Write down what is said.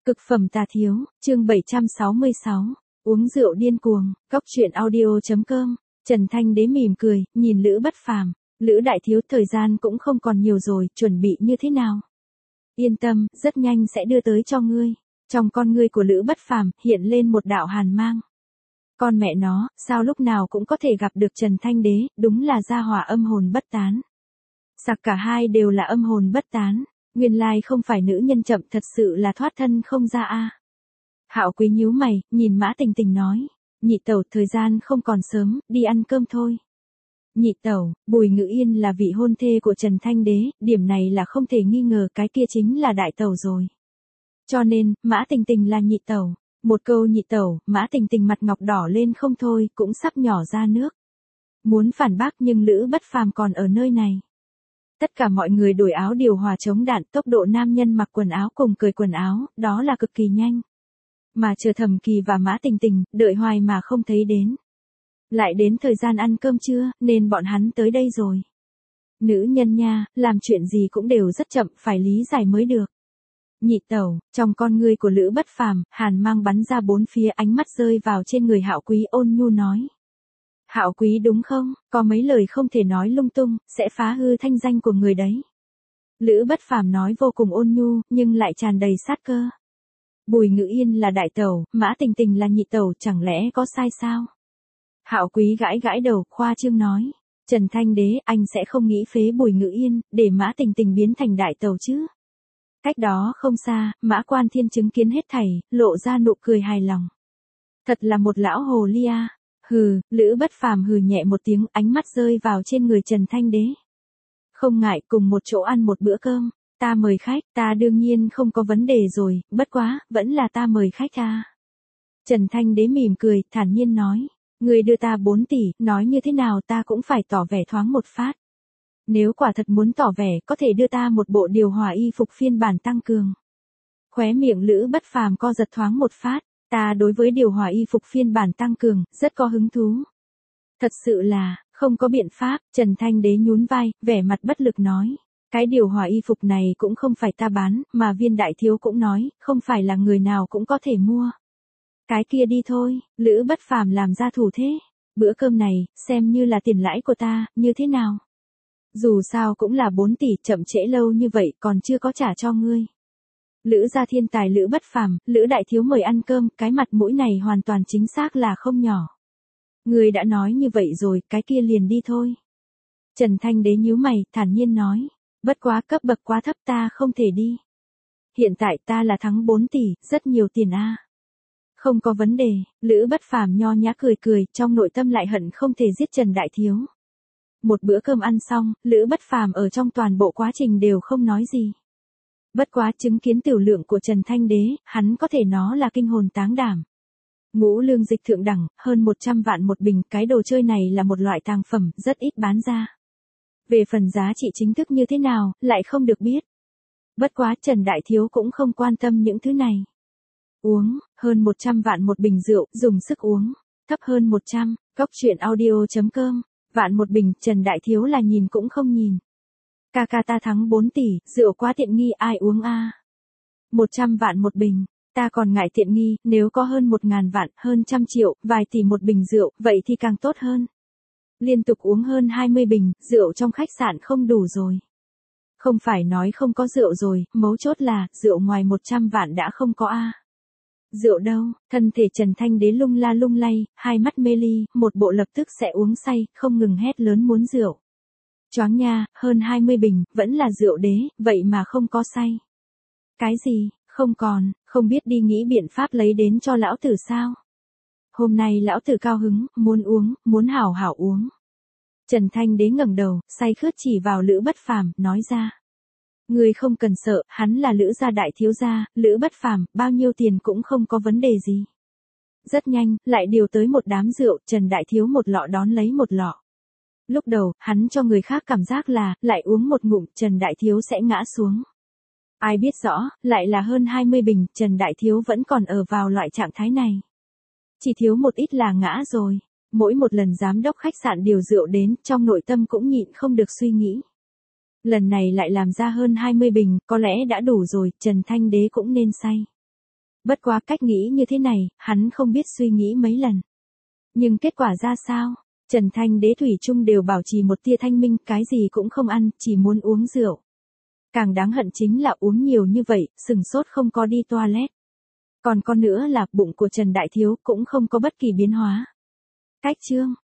Cực phẩm tà thiếu, chương 766, uống rượu điên cuồng, góc truyện audio.com, Trần Thanh Đế mỉm cười, nhìn Lữ Bất Phàm, Lữ đại thiếu thời gian cũng không còn nhiều rồi, chuẩn bị như thế nào? Yên tâm, rất nhanh sẽ đưa tới cho ngươi. Trong con ngươi của Lữ Bất Phàm hiện lên một đạo hàn mang. Con mẹ nó, sao lúc nào cũng có thể gặp được Trần Thanh Đế, đúng là gia hỏa âm hồn bất tán. Sặc cả hai đều là âm hồn bất tán. Nguyên lai không phải nữ nhân chậm, thật sự là thoát thân không ra a. Hạo Quý nhíu mày, nhìn Mã Tình Tình nói, nhị tẩu thời gian không còn sớm, đi ăn cơm thôi. Nhị tẩu, Bùi Ngữ Yên là vị hôn thê của Trần Thanh Đế, điểm này là không thể nghi ngờ, cái kia chính là đại tẩu rồi. Cho nên, Mã Tình Tình là nhị tẩu. Một câu nhị tẩu, Mã Tình Tình mặt ngọc đỏ lên không thôi, cũng sắp nhỏ ra nước. Muốn phản bác nhưng Lữ Bất Phàm còn ở nơi này. Tất cả mọi người đổi áo điều hòa chống đạn, tốc độ nam nhân mặc quần áo cùng cởi quần áo, đó là cực kỳ nhanh. Mà chờ Thẩm Kỳ và Mã Tình Tình, đợi hoài mà không thấy đến. Lại đến thời gian ăn cơm trưa, nên bọn hắn tới đây rồi. Nữ nhân nha, làm chuyện gì cũng đều rất chậm, phải lý giải mới được. Nhị tẩu, trong con ngươi của Lữ Bất Phàm, hàn mang bắn ra bốn phía, ánh mắt rơi vào trên người Hạo Quý, ôn nhu nói. Hạo Quý đúng không, có mấy lời không thể nói lung tung, sẽ phá hư thanh danh của người đấy. Lữ Bất Phàm nói vô cùng ôn nhu, nhưng lại tràn đầy sát cơ. Bùi Ngữ Yên là đại tẩu, Mã Tình Tình là nhị tẩu, chẳng lẽ có sai sao? Hạo Quý gãi gãi đầu, khoa trương nói. Trần Thanh Đế, anh sẽ không nghĩ phế Bùi Ngữ Yên, để Mã Tình Tình biến thành đại tẩu chứ? Cách đó không xa, Mã Quan Thiên chứng kiến hết thảy, lộ ra nụ cười hài lòng. Thật là một lão hồ ly a. Hừ, Lữ Bất Phàm hừ nhẹ một tiếng, ánh mắt rơi vào trên người Trần Thanh Đế. Không ngại, cùng một chỗ ăn một bữa cơm, ta mời khách, ta đương nhiên không có vấn đề rồi, bất quá, vẫn là ta mời khách à. Trần Thanh Đế mỉm cười, thản nhiên nói, người đưa ta 4 tỷ, nói như thế nào ta cũng phải tỏ vẻ thoáng một phát. Nếu quả thật muốn tỏ vẻ, có thể đưa ta một bộ điều hòa y phục phiên bản tăng cường. Khóe miệng Lữ Bất Phàm co giật thoáng một phát. Ta đối với điều hòa y phục phiên bản tăng cường, rất có hứng thú. Thật sự là, không có biện pháp, Trần Thanh Đế nhún vai, vẻ mặt bất lực nói. Cái điều hòa y phục này cũng không phải ta bán, mà Viên đại thiếu cũng nói, không phải là người nào cũng có thể mua. Cái kia đi thôi, Lữ Bất Phàm làm ra thủ thế. Bữa cơm này, xem như là tiền lãi của ta, như thế nào? Dù sao cũng là 4 tỷ, chậm trễ lâu như vậy còn chưa có trả cho ngươi. Lữ gia thiên tài Lữ Bất Phàm, Lữ đại thiếu mời ăn cơm, cái mặt mũi này hoàn toàn chính xác là không nhỏ. Người đã nói như vậy rồi, cái kia liền đi thôi. Trần Thanh Đế nhíu mày, thản nhiên nói, bất quá cấp bậc quá thấp ta không thể đi. Hiện tại ta là thắng 4 tỷ, rất nhiều tiền a. Không có vấn đề, Lữ Bất Phàm nho nhã cười cười, trong nội tâm lại hận không thể giết Trần đại thiếu. Một bữa cơm ăn xong, Lữ Bất Phàm ở trong toàn bộ quá trình đều không nói gì. Bất quá chứng kiến tiểu lượng của Trần Thanh Đế, hắn có thể nó là kinh hồn táng đảm. Ngũ lương dịch thượng đẳng, hơn 100 vạn một bình, cái đồ chơi này là một loại tàng phẩm, rất ít bán ra. Về phần giá trị chính thức như thế nào, lại không được biết. Bất quá Trần Đại Thiếu cũng không quan tâm những thứ này. Uống, hơn 100 vạn một bình rượu, dùng sức uống, thấp hơn 100, góc truyện audio.com, vạn một bình, Trần Đại Thiếu là nhìn cũng không nhìn. Ca ta thắng 4 tỷ, rượu quá tiện nghi ai uống a? 100 vạn một bình, ta còn ngại tiện nghi, nếu có hơn 1.000 vạn, hơn 100 triệu, vài tỷ một bình rượu, vậy thì càng tốt hơn. Liên tục uống hơn 20 bình, rượu trong khách sạn không đủ rồi. Không phải nói không có rượu rồi, mấu chốt là, rượu ngoài 100 vạn đã không có a. Rượu đâu, thân thể Trần Thanh Đế lung la lung lay, hai mắt mê ly, một bộ lập tức sẽ uống say, không ngừng hét lớn muốn rượu. Choáng nha, hơn 20 bình, vẫn là rượu đế, vậy mà không có say. Cái gì, không còn, không biết đi nghĩ biện pháp lấy đến cho lão tử sao? Hôm nay lão tử cao hứng, muốn uống, muốn hảo hảo uống. Trần Thanh Đế ngẩng đầu, say khướt chỉ vào Lữ Bất Phàm, nói ra. Người không cần sợ, hắn là Lữ gia đại thiếu gia, Lữ Bất Phàm, bao nhiêu tiền cũng không có vấn đề gì. Rất nhanh, lại điều tới một đám rượu, Trần Đại Thiếu một lọ đón lấy một lọ. Lúc đầu, hắn cho người khác cảm giác là, lại uống một ngụm, Trần Đại Thiếu sẽ ngã xuống. Ai biết rõ, lại là hơn 20 bình, Trần Đại Thiếu vẫn còn ở vào loại trạng thái này. Chỉ thiếu một ít là ngã rồi. Mỗi một lần giám đốc khách sạn điều rượu đến, trong nội tâm cũng nhịn không được suy nghĩ. Lần này lại làm ra hơn 20 bình, có lẽ đã đủ rồi, Trần Thanh Đế cũng nên say. Bất quá cách nghĩ như thế này, hắn không biết suy nghĩ mấy lần. Nhưng kết quả ra sao? Trần Thanh Đế thủy chung đều bảo trì một tia thanh minh, cái gì cũng không ăn, chỉ muốn uống rượu. Càng đáng hận chính là uống nhiều như vậy, sừng sốt không có đi toilet. Còn nữa là bụng của Trần Đại Thiếu cũng không có bất kỳ biến hóa. Cách chương